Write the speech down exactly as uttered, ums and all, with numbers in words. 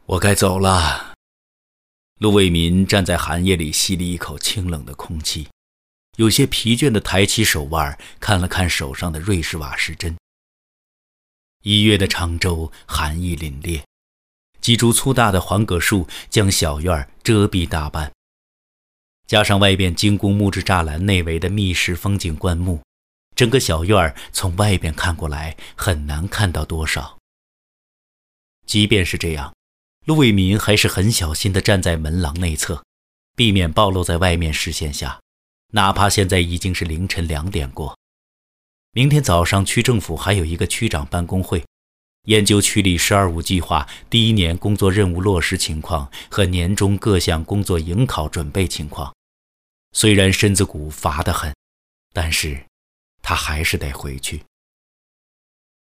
我该走了。陆卫民站在寒夜里吸了一口清冷的空气，有些疲倦地抬起手腕，看了看手上的瑞士瓦时针。一月的常州寒意凛冽，几株粗大的黄葛树将小院遮蔽大半，加上外边精工木质栅栏内围的密实风景灌木，整个小院从外边看过来很难看到多少。即便是这样，陆卫民还是很小心地站在门廊内侧，避免暴露在外面视线下，哪怕现在已经是凌晨两点过。明天早上区政府还有一个区长办公会，研究区里十二五计划第一年工作任务落实情况和年终各项工作迎考准备情况。虽然身子骨乏得很，但是他还是得回去。